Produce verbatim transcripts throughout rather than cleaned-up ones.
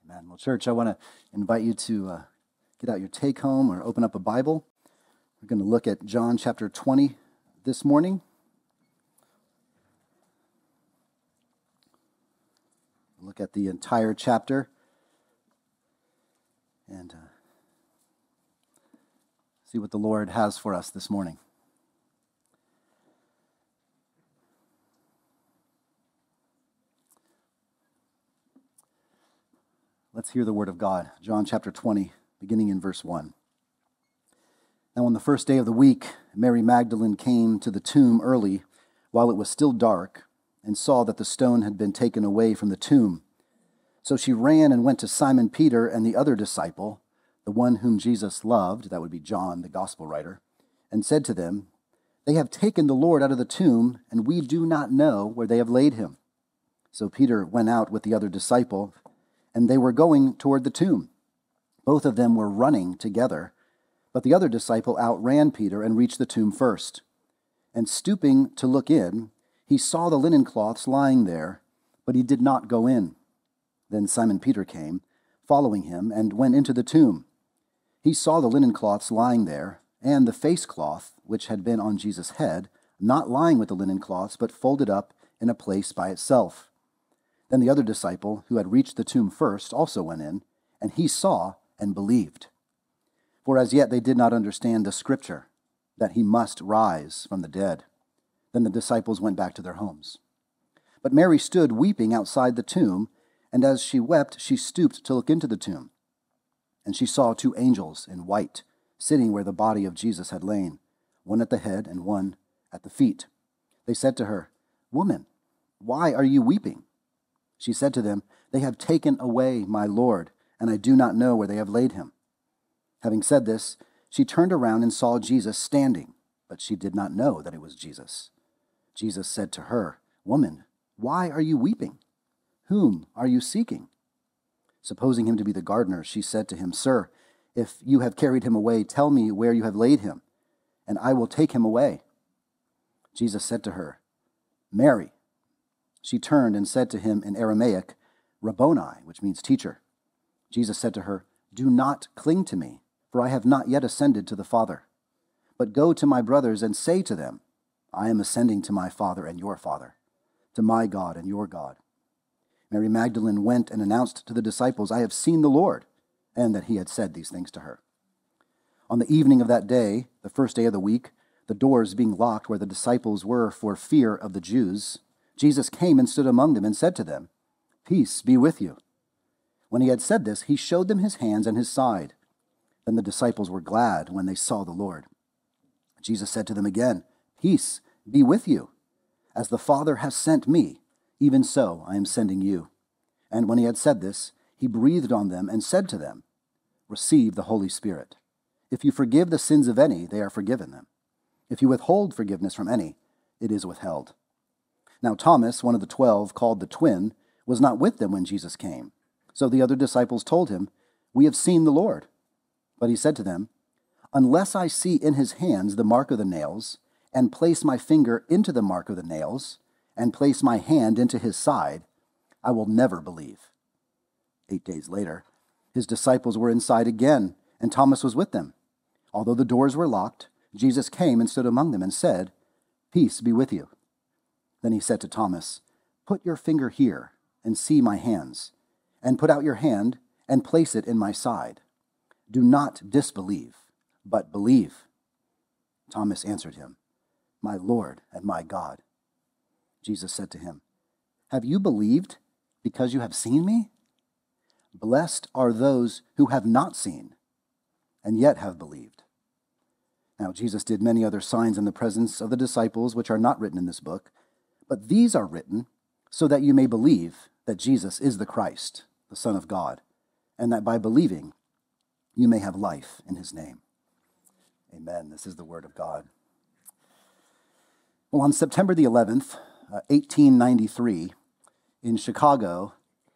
Amen. Well, church, I want to invite you to uh, get out your take home or open up a Bible. We're going to look at John chapter twenty this morning. Look at the entire chapter and uh, see what the Lord has for us this morning. Let's hear the word of God. John chapter twenty, beginning in verse one. Now on the first day of the week, Mary Magdalene came to the tomb early, while it was still dark, and saw that the stone had been taken away from the tomb. So she ran and went to Simon Peter and the other disciple, the one whom Jesus loved, that would be John, the gospel writer, and said to them, "They have taken the Lord out of the tomb, and we do not know where they have laid him." So Peter went out with the other disciple, and they were going toward the tomb. Both of them were running together, but the other disciple outran Peter and reached the tomb first. And stooping to look in, he saw the linen cloths lying there, but he did not go in. Then Simon Peter came, following him, and went into the tomb. He saw the linen cloths lying there, and the face cloth, which had been on Jesus' head, not lying with the linen cloths, but folded up in a place by itself. Then the other disciple, who had reached the tomb first, also went in, and he saw and believed. For as yet they did not understand the scripture, that he must rise from the dead. Then the disciples went back to their homes. But Mary stood weeping outside the tomb, and as she wept, she stooped to look into the tomb. And she saw two angels in white, sitting where the body of Jesus had lain, one at the head and one at the feet. They said to her, "Woman, why are you weeping?" She said to them, "They have taken away my Lord, and I do not know where they have laid him." Having said this, she turned around and saw Jesus standing, but she did not know that it was Jesus. Jesus said to her, "Woman, why are you weeping? Whom are you seeking?" Supposing him to be the gardener, she said to him, "Sir, if you have carried him away, tell me where you have laid him, and I will take him away." Jesus said to her, "Mary." She turned and said to him in Aramaic, "Rabboni," which means teacher. Jesus said to her, "Do not cling to me, for I have not yet ascended to the Father. But go to my brothers and say to them, I am ascending to my Father and your Father, to my God and your God." Mary Magdalene went and announced to the disciples, "I have seen the Lord," and that he had said these things to her. On the evening of that day, the first day of the week, the doors being locked where the disciples were for fear of the Jews, Jesus came and stood among them and said to them, "Peace be with you." When he had said this, he showed them his hands and his side. Then the disciples were glad when they saw the Lord. Jesus said to them again, "Peace be with you. As the Father has sent me, even so I am sending you." And when he had said this, he breathed on them and said to them, "Receive the Holy Spirit. If you forgive the sins of any, they are forgiven them. If you withhold forgiveness from any, it is withheld." Now Thomas, one of the twelve, called the twin, was not with them when Jesus came. So the other disciples told him, "We have seen the Lord." But he said to them, "Unless I see in his hands the mark of the nails, and place my finger into the mark of the nails, and place my hand into his side, I will never believe." Eight days later, his disciples were inside again, and Thomas was with them. Although the doors were locked, Jesus came and stood among them and said, "Peace be with you." Then he said to Thomas, "Put your finger here and see my hands, and put out your hand and place it in my side. Do not disbelieve, but believe." Thomas answered him, "My Lord and my God." Jesus said to him, "Have you believed because you have seen me? Blessed are those who have not seen and yet have believed." Now Jesus did many other signs in the presence of the disciples, which are not written in this book, but these are written so that you may believe that Jesus is the Christ, the Son of God, and that by believing you may have life in his name. Amen. This is the word of God. Well, on September the eleventh, uh, eighteen ninety-three, in Chicago,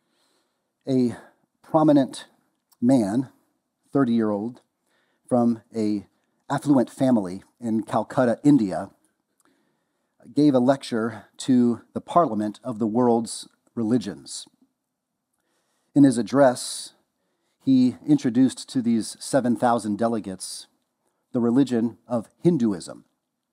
a prominent man, thirty-year-old, from a affluent family in Calcutta, India, gave a lecture to the parliament of the world's religions. In his address, he introduced to these seven thousand delegates the religion of Hinduism.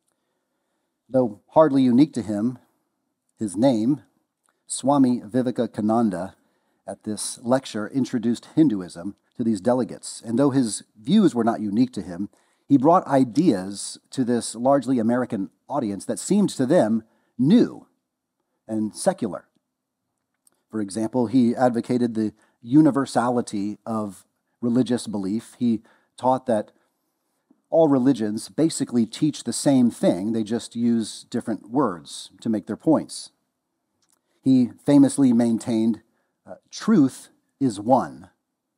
Though hardly unique to him, his name, Swami Vivekananda, at this lecture introduced Hinduism to these delegates. And though his views were not unique to him, he brought ideas to this largely American audience that seemed to them new and secular. For example, he advocated the universality of religious belief. He taught that all religions basically teach the same thing, they just use different words to make their points. He famously maintained, uh, truth is one,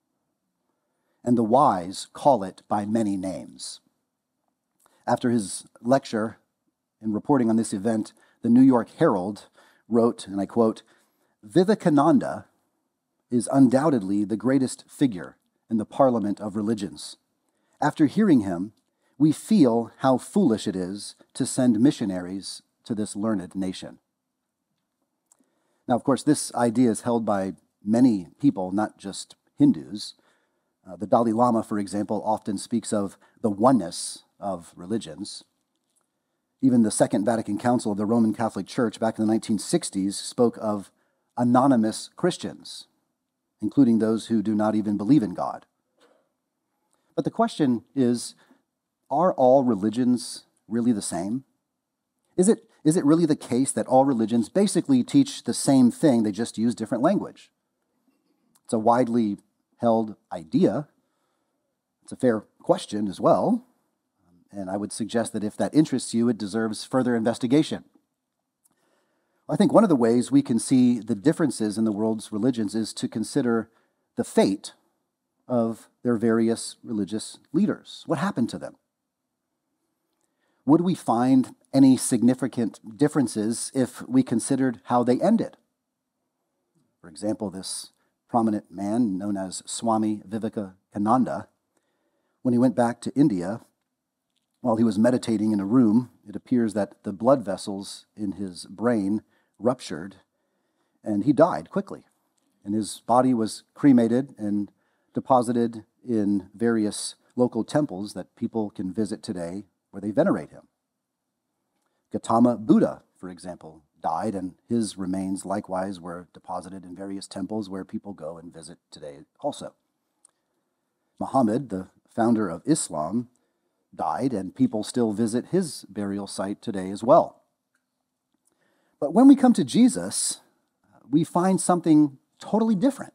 and the wise call it by many names. After his lecture and reporting on this event, the New York Herald wrote, and I quote, "Vivekananda is undoubtedly the greatest figure in the parliament of religions. After hearing him, we feel how foolish it is to send missionaries to this learned nation." Now, of course, this idea is held by many people, not just Hindus. Uh, the Dalai Lama, for example, often speaks of the oneness of religions. Even the Second Vatican Council of the Roman Catholic Church back in the nineteen sixties spoke of anonymous Christians, including those who do not even believe in God. But the question is, are all religions really the same? Is it, is it really the case that all religions basically teach the same thing, they just use different language? It's a widely held idea. It's a fair question as well. And I would suggest that if that interests you, it deserves further investigation. I think one of the ways we can see the differences in the world's religions is to consider the fate of their various religious leaders. What happened to them? Would we find any significant differences if we considered how they ended? For example, this prominent man known as Swami Vivekananda, when he went back to India, while he was meditating in a room, it appears that the blood vessels in his brain ruptured, and he died quickly. And his body was cremated and deposited in various local temples that people can visit today where they venerate him. Gautama Buddha, for example, died, and his remains likewise were deposited in various temples where people go and visit today also. Muhammad, the founder of Islam, died, and people still visit his burial site today as well. But when we come to Jesus, we find something totally different.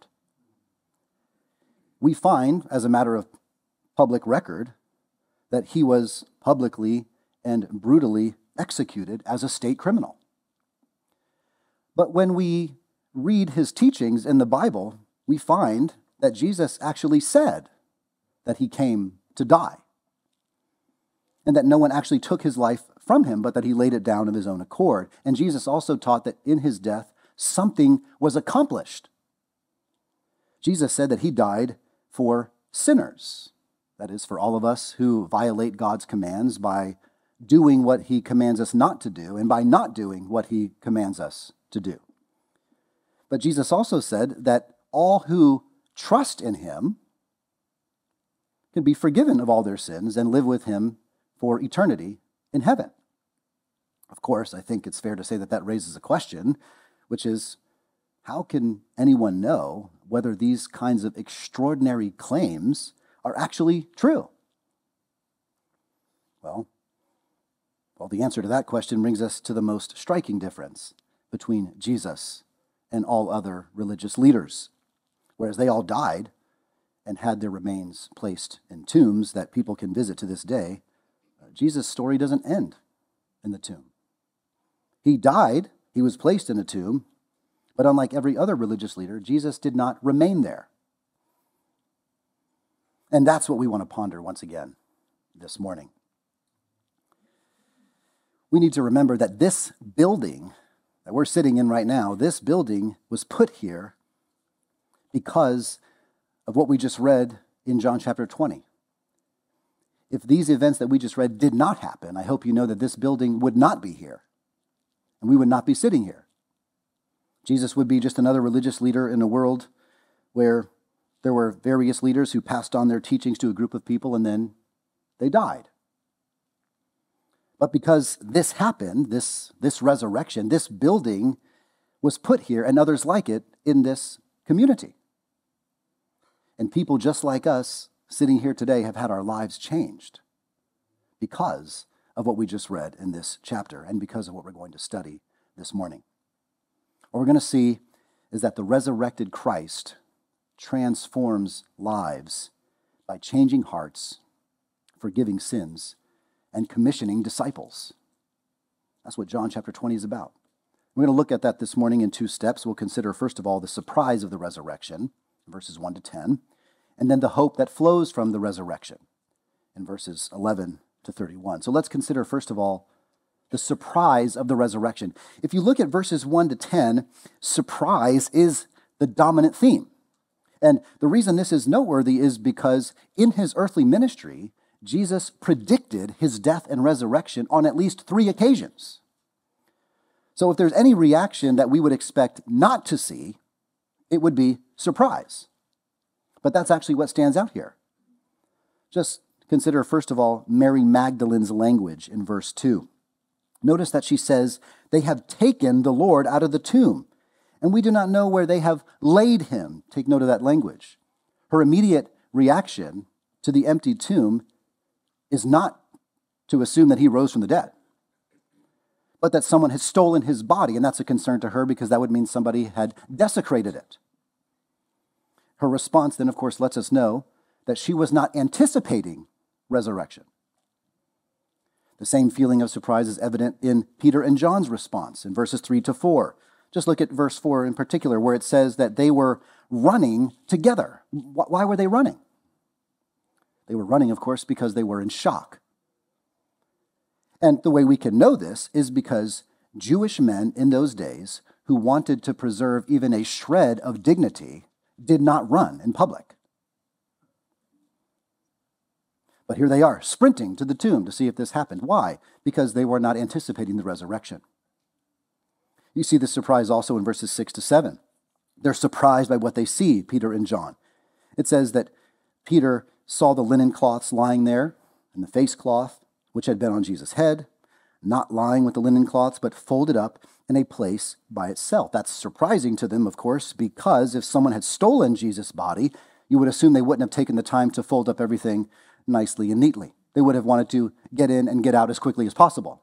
We find, as a matter of public record, that he was publicly and brutally executed as a state criminal. But when we read his teachings in the Bible, we find that Jesus actually said that he came to die, and that no one actually took his life from him, but that he laid it down of his own accord. And Jesus also taught that in his death, something was accomplished. Jesus said that he died for sinners. That is, for all of us who violate God's commands by doing what he commands us not to do, and by not doing what he commands us to do. But Jesus also said that all who trust in him can be forgiven of all their sins and live with him for eternity in heaven. Of course, I think it's fair to say that that raises a question, which is, how can anyone know whether these kinds of extraordinary claims are actually true? Well, well, the answer to that question brings us to the most striking difference between Jesus and all other religious leaders. Whereas they all died and had their remains placed in tombs that people can visit to this day, Jesus' story doesn't end in the tomb. He died, he was placed in a tomb, but unlike every other religious leader, Jesus did not remain there. And that's what we want to ponder once again this morning. We need to remember that this building that we're sitting in right now, this building was put here because of what we just read in John chapter twenty. If these events that we just read did not happen, I hope you know that this building would not be here, and we would not be sitting here. Jesus would be just another religious leader in a world where there were various leaders who passed on their teachings to a group of people and then they died. But because this happened, this, this resurrection, this building was put here and others like it in this community. And people just like us sitting here today have had our lives changed because of what we just read in this chapter and because of what we're going to study this morning. What we're going to see is that the resurrected Christ transforms lives by changing hearts, forgiving sins, and commissioning disciples. That's what John chapter twenty is about. We're going to look at that this morning in two steps. We'll consider, first of all, the surprise of the resurrection, verses one to ten, and then the hope that flows from the resurrection, in verses eleven to thirty-one. So let's consider, first of all, the surprise of the resurrection. If you look at verses one to ten, surprise is the dominant theme. And the reason this is noteworthy is because in his earthly ministry, Jesus predicted his death and resurrection on at least three occasions. So if there's any reaction that we would expect not to see, it would be surprise. But that's actually what stands out here. Just consider, first of all, Mary Magdalene's language in verse two. Notice that she says, "They have taken the Lord out of the tomb, and we do not know where they have laid him." Take note of that language. Her immediate reaction to the empty tomb is not to assume that he rose from the dead, but that someone has stolen his body, and that's a concern to her because that would mean somebody had desecrated it. Her response then, of course, lets us know that she was not anticipating resurrection. The same feeling of surprise is evident in Peter and John's response in verses three to four. Just look at verse four in particular, where it says that they were running together. Why were they running? They were running, of course, because they were in shock. And the way we can know this is because Jewish men in those days who wanted to preserve even a shred of dignity did not run in public. But here they are, sprinting to the tomb to see if this happened. Why? Because they were not anticipating the resurrection. You see this surprise also in verses six to seven. They're surprised by what they see, Peter and John. It says that Peter saw the linen cloths lying there, and the face cloth, which had been on Jesus' head, not lying with the linen cloths, but folded up in a place by itself. That's surprising to them, of course, because if someone had stolen Jesus' body, you would assume they wouldn't have taken the time to fold up everything nicely and neatly. They would have wanted to get in and get out as quickly as possible.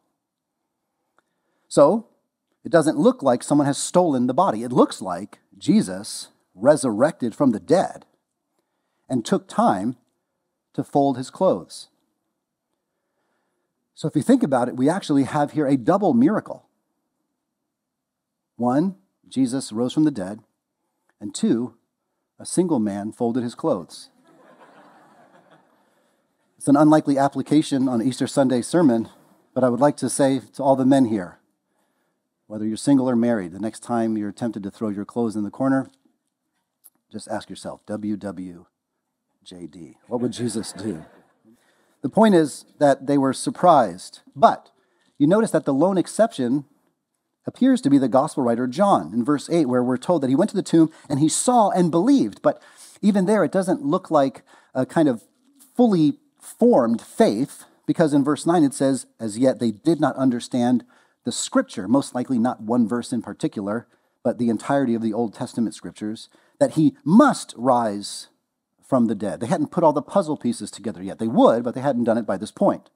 So, it doesn't look like someone has stolen the body. It looks like Jesus resurrected from the dead and took time to fold his clothes. So if you think about it, we actually have here a double miracle. One, Jesus rose from the dead, and two, a single man folded his clothes. It's an unlikely application on Easter Sunday sermon, but I would like to say to all the men here, whether you're single or married, the next time you're tempted to throw your clothes in the corner, just ask yourself, W W J D, what would Jesus do? The point is that they were surprised, but you notice that the lone exception appears to be the gospel writer John in verse eight, where we're told that he went to the tomb and he saw and believed. But even there, it doesn't look like a kind of fully formed faith, because in verse nine it says, as yet they did not understand the scripture, most likely not one verse in particular, but the entirety of the Old Testament scriptures, that he must rise from the dead. They hadn't put all the puzzle pieces together yet. They would, but they hadn't done it by this point.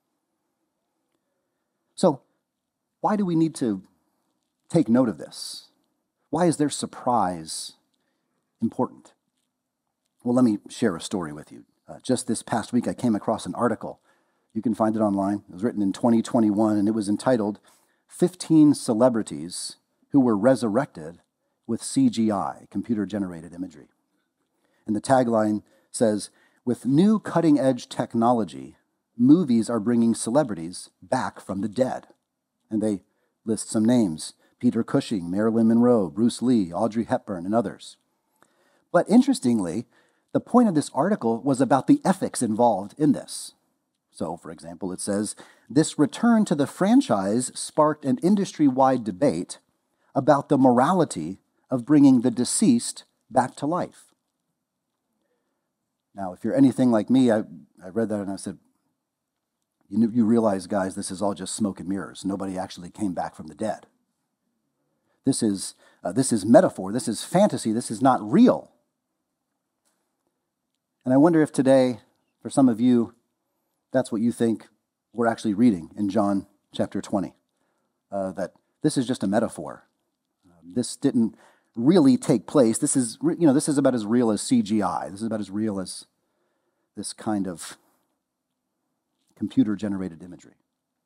So, why do we need to take note of this? Why is their surprise important? Well, let me share a story with you. Uh, just this past week, I came across an article. You can find it online. It was written in twenty twenty-one, and it was entitled, fifteen Celebrities Who Were Resurrected with C G I, Computer-Generated Imagery. And the tagline says, with new cutting-edge technology, movies are bringing celebrities back from the dead. And they list some names: Peter Cushing, Marilyn Monroe, Bruce Lee, Audrey Hepburn, and others. But interestingly, the point of this article was about the ethics involved in this. So, for example, it says, this return to the franchise sparked an industry-wide debate about the morality of bringing the deceased back to life. Now, if you're anything like me, I, I read that and I said, you, you realize, guys, this is all just smoke and mirrors. Nobody actually came back from the dead. This is, uh, this is metaphor. This is fantasy. This is not real. And I wonder if today, for some of you, that's what you think we're actually reading in John chapter twenty, uh, that this is just a metaphor. Uh, this didn't really take place. This is, you know, this is about as real as C G I. This is about as real as this kind of computer-generated imagery.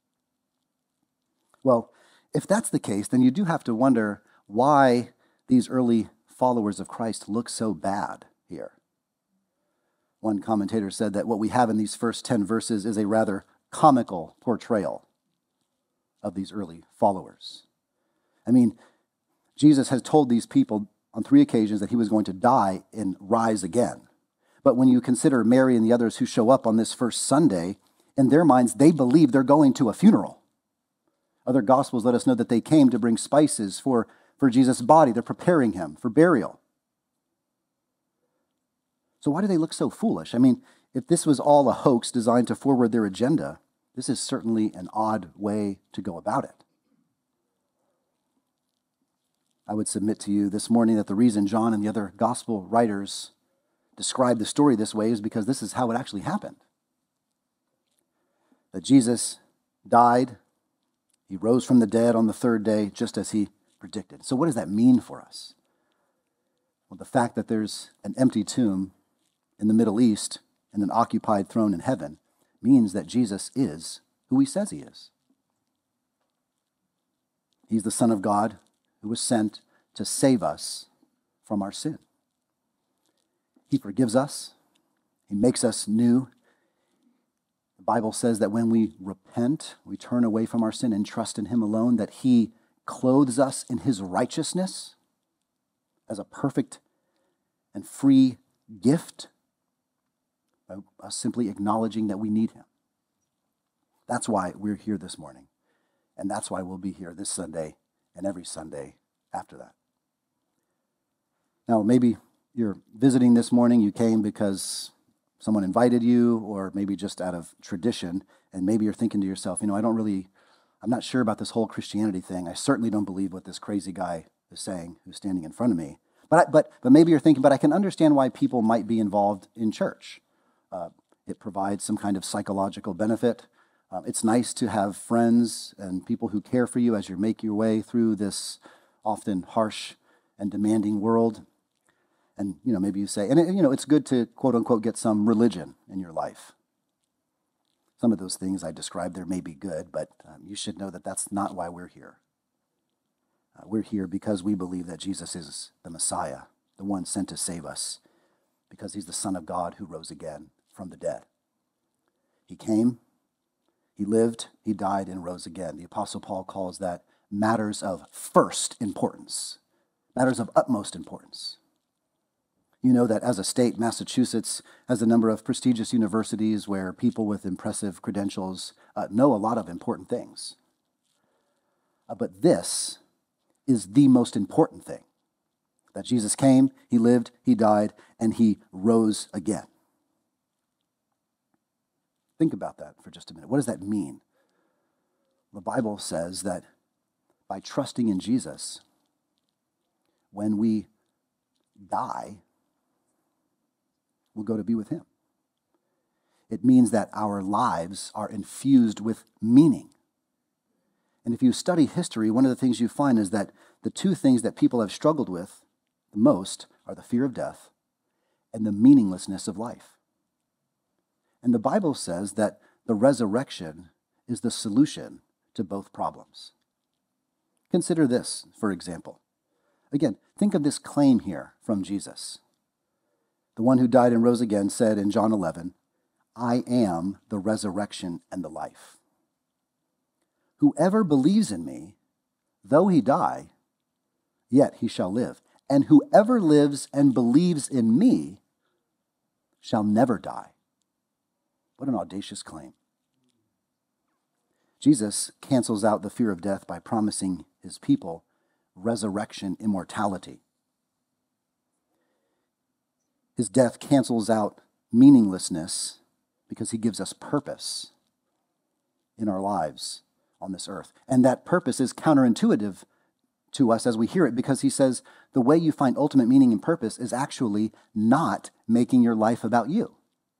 Well, if that's the case, then you do have to wonder why these early followers of Christ look so bad here. One commentator said that what we have in these first ten verses is a rather comical portrayal of these early followers. I mean, Jesus has told these people on three occasions that he was going to die and rise again. But when you consider Mary and the others who show up on this first Sunday, in their minds, they believe they're going to a funeral. Other Gospels let us know that they came to bring spices for, for Jesus' body. They're preparing him for burial. So why do they look so foolish? I mean, if this was all a hoax designed to forward their agenda, this is certainly an odd way to go about it. I would submit to you this morning that the reason John and the other gospel writers describe the story this way is because this is how it actually happened. That Jesus died, he rose from the dead on the third day, just as he predicted. So what does that mean for us? Well, the fact that there's an empty tomb in the Middle East and an occupied throne in heaven means that Jesus is who he says he is. He's the Son of God who was sent to save us from our sin. He forgives us. He makes us new. The Bible says that when we repent, we turn away from our sin and trust in him alone, that he clothes us in his righteousness as a perfect and free gift by us simply acknowledging that we need him. That's why we're here this morning. And that's why we'll be here this Sunday and every Sunday after that. Now, maybe you're visiting this morning. You came because someone invited you, or maybe just out of tradition. And maybe you're thinking to yourself, you know, I don't really, I'm not sure about this whole Christianity thing. I certainly don't believe what this crazy guy is saying who's standing in front of me. But, I, but, but maybe you're thinking, but I can understand why people might be involved in church. Uh, it provides some kind of psychological benefit. Um, it's nice to have friends and people who care for you as you make your way through this often harsh and demanding world. And, you know, maybe you say, and, it, you know, it's good to, quote unquote, get some religion in your life. Some of those things I described there may be good, but um, you should know that that's not why we're here. Uh, we're here because we believe that Jesus is the Messiah, the one sent to save us, because he's the Son of God who rose again from the dead. He came, he lived, he died, and rose again. The Apostle Paul calls that matters of first importance, matters of utmost importance. You know that as a state, Massachusetts has a number of prestigious universities where people with impressive credentials uh, know a lot of important things. Uh, but this is the most important thing, that Jesus came, he lived, he died, and he rose again. Think about that for just a minute. What does that mean? The Bible says that by trusting in Jesus, when we die, we'll go to be with him. It means that our lives are infused with meaning. And if you study history, one of the things you find is that the two things that people have struggled with the most are the fear of death and the meaninglessness of life. And the Bible says that the resurrection is the solution to both problems. Consider this, for example. Again, think of this claim here from Jesus. The one who died and rose again said in John eleven, I am the resurrection and the life. Whoever believes in me, though he die, yet he shall live. And whoever lives and believes in me shall never die. What an audacious claim. Jesus cancels out the fear of death by promising his people resurrection immortality. His death cancels out meaninglessness because he gives us purpose in our lives on this earth. And that purpose is counterintuitive to us as we hear it, because he says the way you find ultimate meaning and purpose is actually not making your life about you,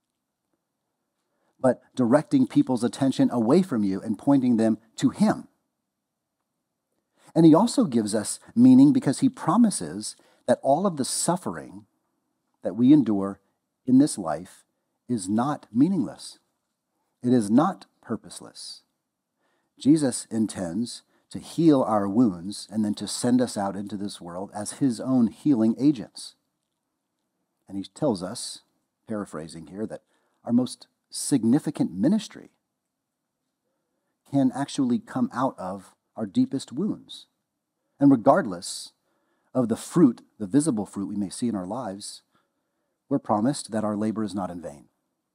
but directing people's attention away from you and pointing them to him. And he also gives us meaning because he promises that all of the suffering that we endure in this life is not meaningless. It is not purposeless. Jesus intends to heal our wounds and then to send us out into this world as his own healing agents. And he tells us, paraphrasing here, that our most significant ministry can actually come out of our deepest wounds. And regardless of the fruit, the visible fruit we may see in our lives, we're promised that our labor is not in vain.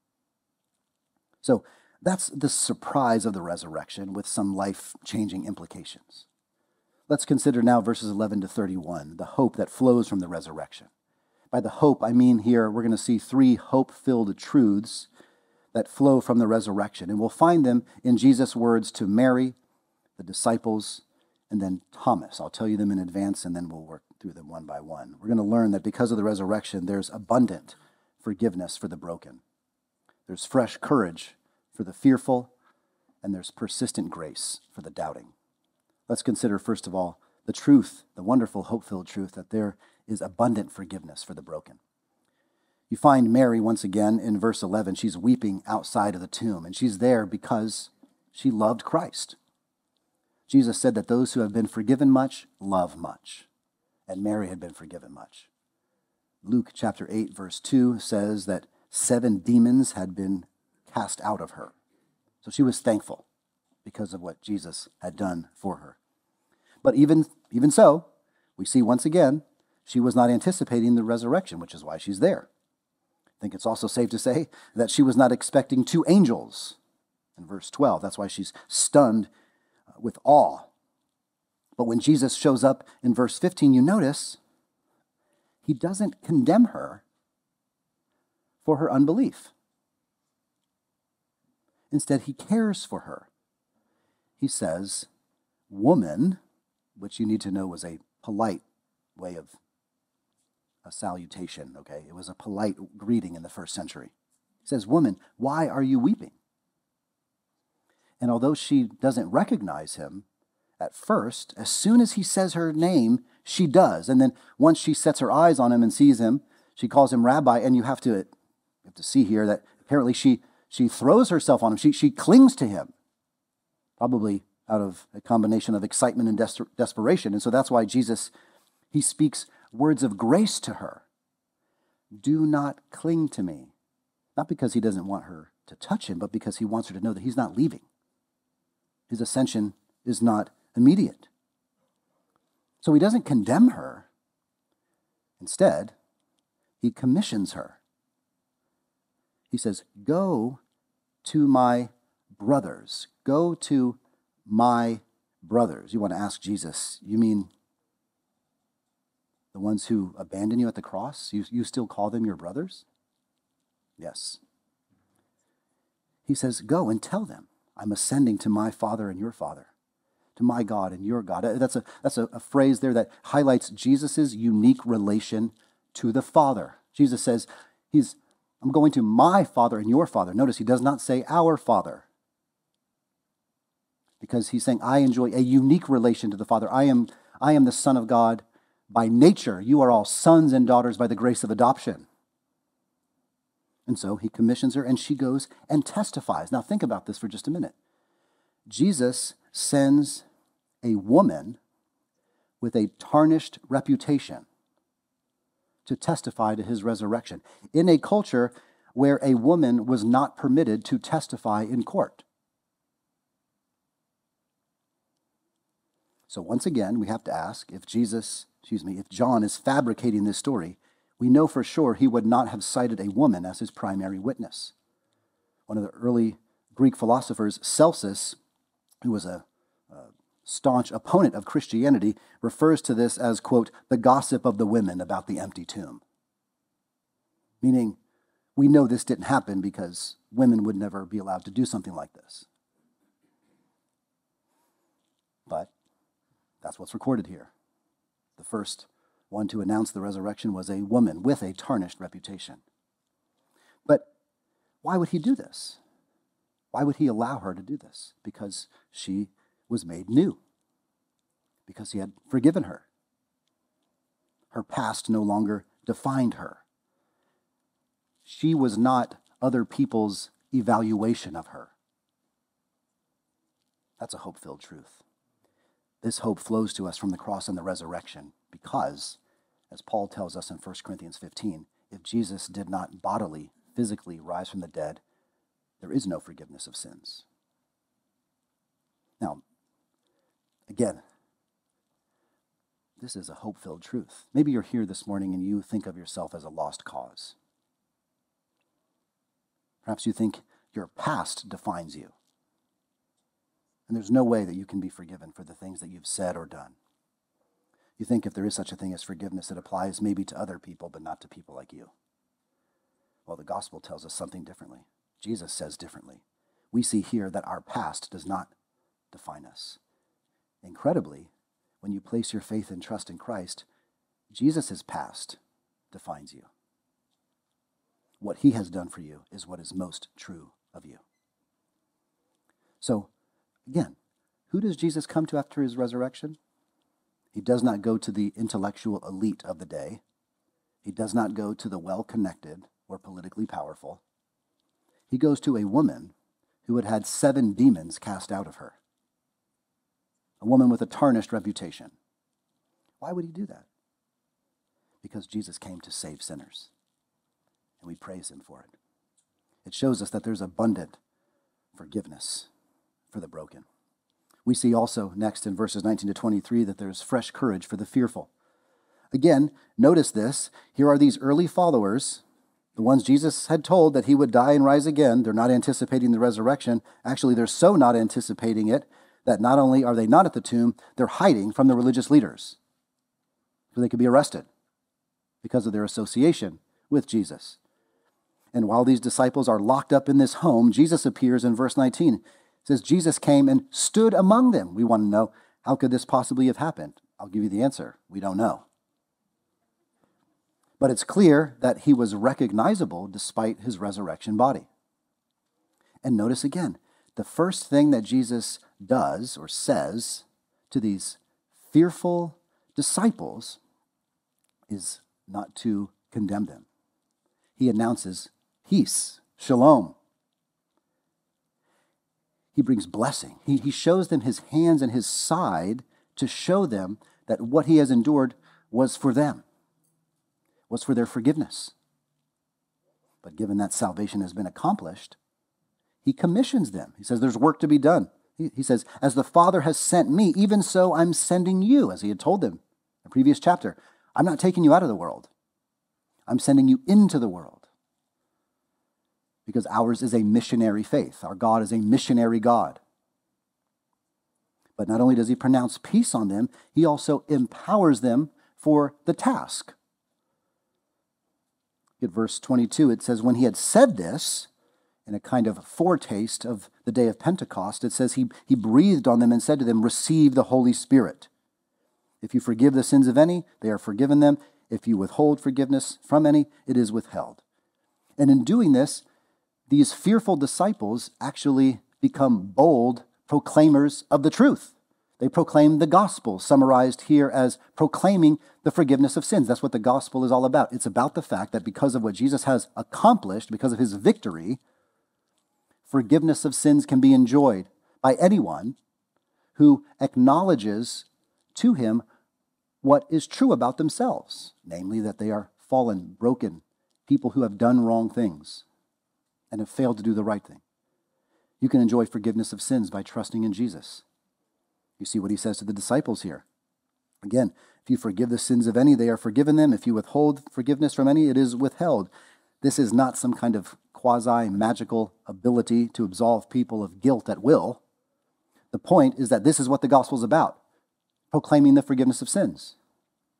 So that's the surprise of the resurrection with some life-changing implications. Let's consider now verses eleven to thirty-one, the hope that flows from the resurrection. By the hope, I mean here we're going to see three hope-filled truths that flow from the resurrection. And we'll find them in Jesus' words to Mary, the disciples, and then Thomas. I'll tell you them in advance, and then we'll work through them one by one. We're going to learn that because of the resurrection, there's abundant forgiveness for the broken. There's fresh courage for the fearful, and there's persistent grace for the doubting. Let's consider, first of all, the truth, the wonderful, hope-filled truth that there is abundant forgiveness for the broken. You find Mary, once again, in verse eleven. She's weeping outside of the tomb, and she's there because she loved Christ. Jesus said that those who have been forgiven much love much, and Mary had been forgiven much. Luke chapter eight, verse two says that seven demons had been cast out of her. So she was thankful because of what Jesus had done for her. But even, even so, we see once again, she was not anticipating the resurrection, which is why she's there. I think it's also safe to say that she was not expecting two angels in verse twelve. That's why she's stunned with awe. But when Jesus shows up in verse fifteen, you notice he doesn't condemn her for her unbelief. Instead, he cares for her. He says, woman, which you need to know was a polite way of a salutation, okay? It was a polite greeting in the first century. He says, woman, why are you weeping? And although she doesn't recognize him at first, as soon as he says her name, she does. And then once she sets her eyes on him and sees him, she calls him rabbi, and you have to, you have to see here that apparently she She throws herself on him. She, she clings to him, probably out of a combination of excitement and des- desperation. And so that's why Jesus, he speaks words of grace to her. Do not cling to me. Not because he doesn't want her to touch him, but because he wants her to know that he's not leaving. His ascension is not immediate. So he doesn't condemn her. Instead, he commissions her. He says, go to my brothers. Go to my brothers. You want to ask Jesus, you mean the ones who abandoned you at the cross? You, you still call them your brothers? Yes. He says, go and tell them, I'm ascending to my Father and your Father, to my God and your God. That's a, that's a, a phrase there that highlights Jesus' unique relation to the Father. Jesus says, he's I'm going to my Father and your Father. Notice he does not say our Father, because he's saying, I enjoy a unique relation to the Father. I am, I am the Son of God by nature. You are all sons and daughters by the grace of adoption. And so he commissions her, and she goes and testifies. Now think about this for just a minute. Jesus sends a woman with a tarnished reputation to testify to his resurrection in a culture where a woman was not permitted to testify in court. So once again, we have to ask if Jesus, excuse me, if John is fabricating this story, we know for sure he would not have cited a woman as his primary witness. One of the early Greek philosophers, Celsus, who was a staunch opponent of Christianity, refers to this as, quote, the gossip of the women about the empty tomb. Meaning, We know this didn't happen because women would never be allowed to do something like this. But that's what's recorded here. The first one to announce the resurrection was a woman with a tarnished reputation. But why would he do this? Why would he allow her to do this? Because she was made new. Because he had forgiven her. Her past no longer defined her. She was not other people's evaluation of her. That's a hope-filled truth. This hope flows to us from the cross and the resurrection because, as Paul tells us in First Corinthians fifteen, if Jesus did not bodily, physically rise from the dead, there is no forgiveness of sins. Now, again, this is a hope-filled truth. Maybe you're here this morning and you think of yourself as a lost cause. Perhaps you think your past defines you. And there's no way that you can be forgiven for the things that you've said or done. You think if there is such a thing as forgiveness, it applies maybe to other people, but not to people like you. Well, the gospel tells us something differently. Jesus says differently. We see here that our past does not define us. Incredibly, when you place your faith and trust in Christ, Jesus' past defines you. What he has done for you is what is most true of you. So, again, who does Jesus come to after his resurrection? He does not go to the intellectual elite of the day. He does not go to the well-connected or politically powerful. He goes to a woman who had had seven demons cast out of her. A woman with a tarnished reputation. Why would he do that? Because Jesus came to save sinners. And we praise him for it. It shows us that there's abundant forgiveness for the broken. We see also next in verses nineteen to twenty-three that there's fresh courage for the fearful. Again, notice this. Here are these early followers, the ones Jesus had told that he would die and rise again. They're not anticipating the resurrection. Actually, they're so not anticipating it that not only are they not at the tomb, they're hiding from the religious leaders so they could be arrested because of their association with Jesus. And while these disciples are locked up in this home, Jesus appears in verse nineteen. It says, Jesus came and stood among them. We want to know, how could this possibly have happened? I'll give you the answer. We don't know. But it's clear that he was recognizable despite his resurrection body. And notice again, the first thing that Jesus does or says to these fearful disciples is not to condemn them. He announces peace, shalom. He brings blessing. He, he shows them his hands and his side to show them that what he has endured was for them, was for their forgiveness. But given that salvation has been accomplished, he commissions them. He says there's work to be done. He, he says, as the Father has sent me, even so I'm sending you, as he had told them in the previous chapter. I'm not taking you out of the world. I'm sending you into the world. Because ours is a missionary faith. Our God is a missionary God. But not only does he pronounce peace on them, he also empowers them for the task. At verse twenty-two, it says, when he had said this, in a kind of foretaste of the day of Pentecost, it says he, he breathed on them and said to them, receive the Holy Spirit. If you forgive the sins of any, they are forgiven them. If you withhold forgiveness from any, it is withheld. And in doing this, these fearful disciples actually become bold proclaimers of the truth. They proclaim the gospel, summarized here as proclaiming the forgiveness of sins. That's what the gospel is all about. It's about the fact that because of what Jesus has accomplished, because of his victory, forgiveness of sins can be enjoyed by anyone who acknowledges to him what is true about themselves, namely that they are fallen, broken people who have done wrong things and have failed to do the right thing. You can enjoy forgiveness of sins by trusting in Jesus. You see what he says to the disciples here. Again, if you forgive the sins of any, they are forgiven them. If you withhold forgiveness from any, it is withheld. This is not some kind of quasi-magical ability to absolve people of guilt at will. The point is that this is what the gospel is about, proclaiming the forgiveness of sins.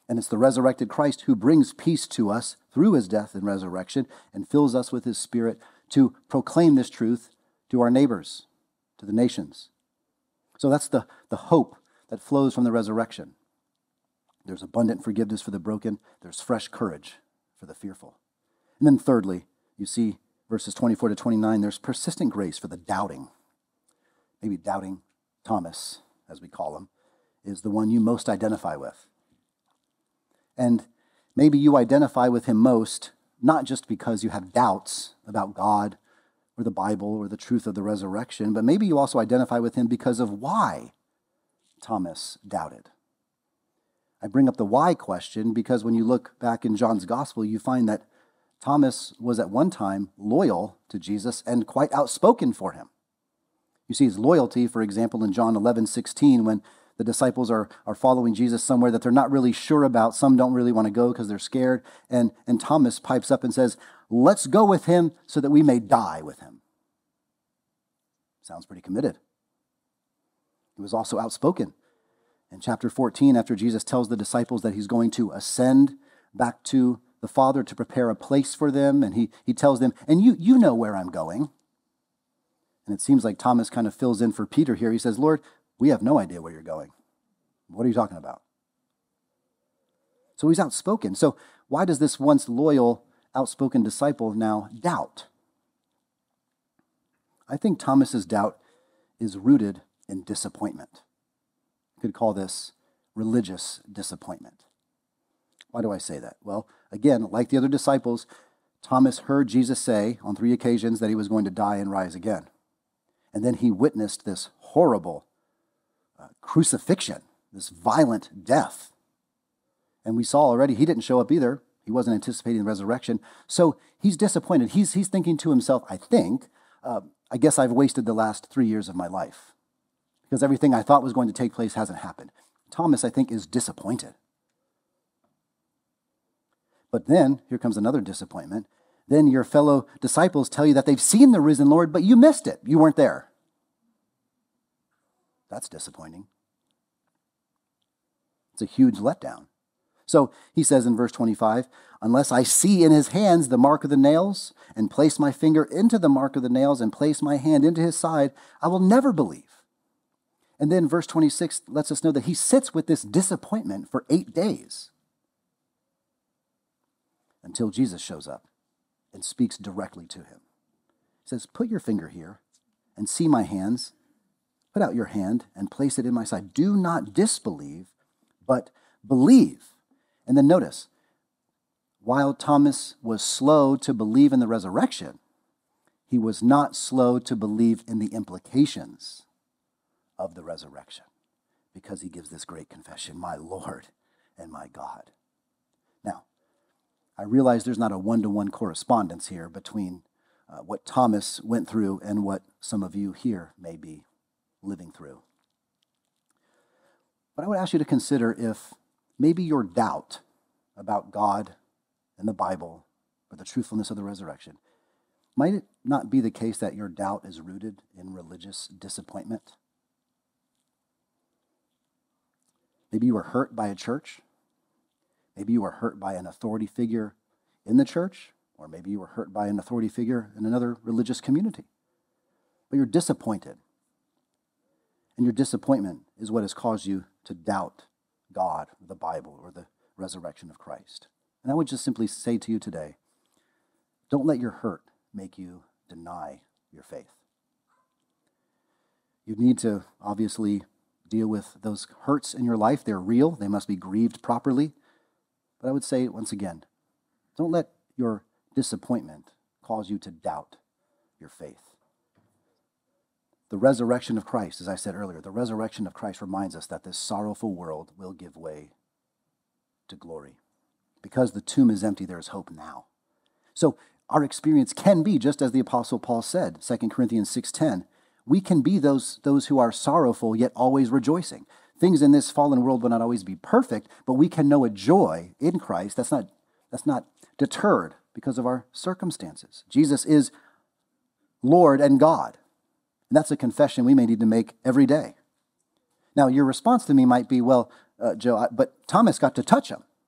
And it's the resurrected Christ who brings peace to us through his death and resurrection and fills us with his Spirit to proclaim this truth to our neighbors, to the nations. So that's the, the hope that flows from the resurrection. There's abundant forgiveness for the broken. There's fresh courage for the fearful. And then thirdly, you see verses twenty-four to twenty-nine, there's persistent grace for the doubting. Maybe doubting Thomas, as we call him, is the one you most identify with. And maybe you identify with him most, not just because you have doubts about God or the Bible or the truth of the resurrection, but maybe you also identify with him because of why Thomas doubted. I bring up the why question because when you look back in John's gospel, you find that Thomas was at one time loyal to Jesus and quite outspoken for him. You see his loyalty, for example, in John eleven sixteen, when the disciples are, are following Jesus somewhere that they're not really sure about. Some don't really want to go because they're scared. And, and Thomas pipes up and says, let's go with him so that we may die with him. Sounds pretty committed. He was also outspoken. In chapter fourteen, after Jesus tells the disciples that he's going to ascend back to the Father to prepare a place for them, and he, he tells them, and you, you know where I'm going. And it seems like Thomas kind of fills in for Peter here. He says, Lord, we have no idea where you're going. What are you talking about? So he's outspoken. So why does this once loyal, outspoken disciple now doubt? I think Thomas's doubt is rooted in disappointment. You could call this religious disappointment. Why do I say that? Well, again, like the other disciples, Thomas heard Jesus say on three occasions that he was going to die and rise again. And then he witnessed this horrible uh, crucifixion, this violent death. And we saw already he didn't show up either. He wasn't anticipating the resurrection. So he's disappointed. He's, he's thinking to himself, I think, uh, I guess I've wasted the last three years of my life because everything I thought was going to take place hasn't happened. Thomas, I think, is disappointed. But then, here comes another disappointment. Then your fellow disciples tell you that they've seen the risen Lord, but you missed it. You weren't there. That's disappointing. It's a huge letdown. So he says in verse twenty-five, unless I see in his hands the mark of the nails, and place my finger into the mark of the nails, and place my hand into his side, I will never believe. And then verse twenty-six lets us know that he sits with this disappointment for eight days until Jesus shows up and speaks directly to him. He says, put your finger here and see my hands. Put out your hand and place it in my side. Do not disbelieve, but believe. And then notice, while Thomas was slow to believe in the resurrection, he was not slow to believe in the implications of the resurrection, because he gives this great confession, my Lord and my God. Now, I realize there's not a one-to-one correspondence here between uh, what Thomas went through and what some of you here may be living through. But I would ask you to consider if maybe your doubt about God and the Bible or the truthfulness of the resurrection, might it not be the case that your doubt is rooted in religious disappointment? Maybe you were hurt by a church. Maybe you were hurt by an authority figure in the church, or maybe you were hurt by an authority figure in another religious community. But you're disappointed. And your disappointment is what has caused you to doubt God, or the Bible, or the resurrection of Christ. And I would just simply say to you today, don't let your hurt make you deny your faith. You need to obviously deal with those hurts in your life. They're real. They must be grieved properly. But I would say, once again, don't let your disappointment cause you to doubt your faith. The resurrection of Christ, as I said earlier, the resurrection of Christ reminds us that this sorrowful world will give way to glory. Because the tomb is empty, there is hope now. So our experience can be, just as the Apostle Paul said, Second Corinthians six ten, we can be those, those who are sorrowful yet always rejoicing. Things in this fallen world will not always be perfect, but we can know a joy in Christ that's not, that's not deterred because of our circumstances. Jesus is Lord and God. And that's a confession we may need to make every day. Now, your response to me might be, well, uh, Joe, I, but Thomas got to touch him.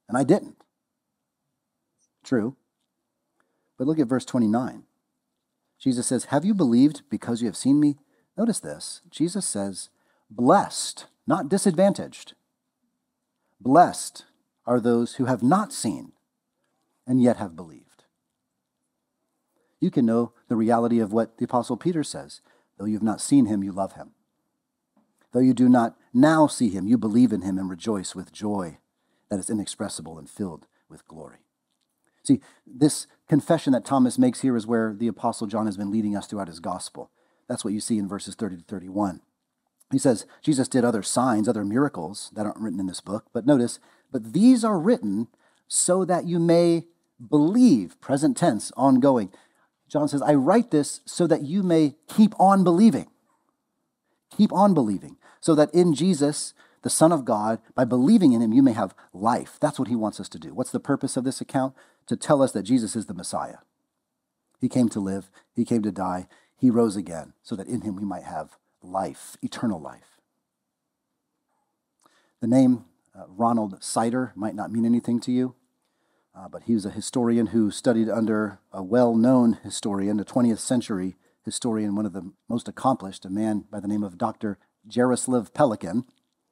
and I didn't. True. But look at verse twenty-nine. Jesus says, have you believed because you have seen me? Notice this. Jesus says, blessed, not disadvantaged. Blessed are those who have not seen and yet have believed. You can know the reality of what the Apostle Peter says. Though you have not seen him, you love him. Though you do not now see him, you believe in him and rejoice with joy that is inexpressible and filled with glory. See, this confession that Thomas makes here is where the Apostle John has been leading us throughout his gospel. That's what you see in verses thirty to thirty-one. He says, Jesus did other signs, other miracles that aren't written in this book. But notice, but these are written so that you may believe, present tense, ongoing. John says, I write this so that you may keep on believing. Keep on believing. So that in Jesus, the Son of God, by believing in him, you may have life. That's what he wants us to do. What's the purpose of this account? To tell us that Jesus is the Messiah. He came to live. He came to die. He rose again so that in him we might have life, eternal life. The name uh, Ronald Sider might not mean anything to you, uh, but he was a historian who studied under a well-known historian, a twentieth century historian, one of the most accomplished, a man by the name of Doctor Jaroslav Pelikan.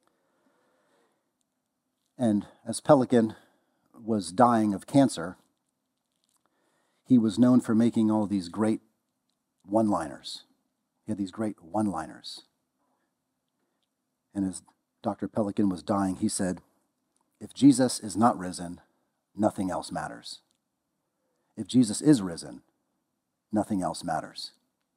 And as Pelikan was dying of cancer, he was known for making all these great one-liners. He had these great one-liners. And as Doctor Pelikan was dying, he said, if Jesus is not risen, nothing else matters. If Jesus is risen, nothing else matters.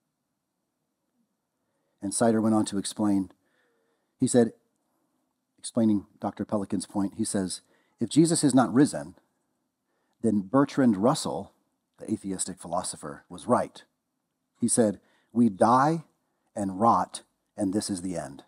And Sider went on to explain, he said, explaining Doctor Pelikan's point, he says, if Jesus is not risen, then Bertrand Russell, the atheistic philosopher, was right. He said, we die and rot, and this is the end.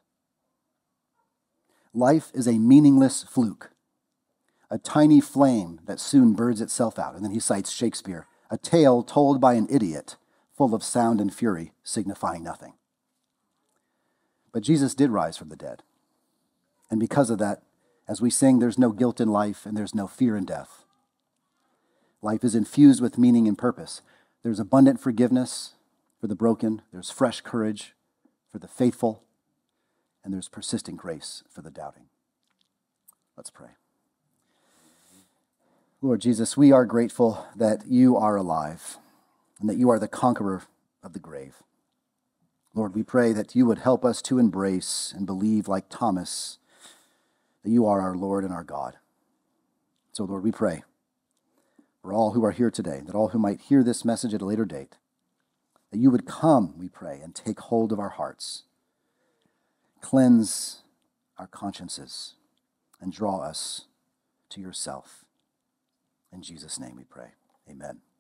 Life is a meaningless fluke, a tiny flame that soon burns itself out. And then he cites Shakespeare, a tale told by an idiot, full of sound and fury, signifying nothing. But Jesus did rise from the dead. And because of that, as we sing, there's no guilt in life and there's no fear in death. Life is infused with meaning and purpose. There's abundant forgiveness for the broken, there's fresh courage for the faithful, and there's persistent grace for the doubting. Let's pray. Lord Jesus, we are grateful that you are alive and that you are the conqueror of the grave. Lord, we pray that you would help us to embrace and believe like Thomas that you are our Lord and our God. So, Lord, we pray for all who are here today, that all who might hear this message at a later date, that you would come, we pray, and take hold of our hearts, cleanse our consciences, and draw us to yourself. In Jesus' name we pray. Amen.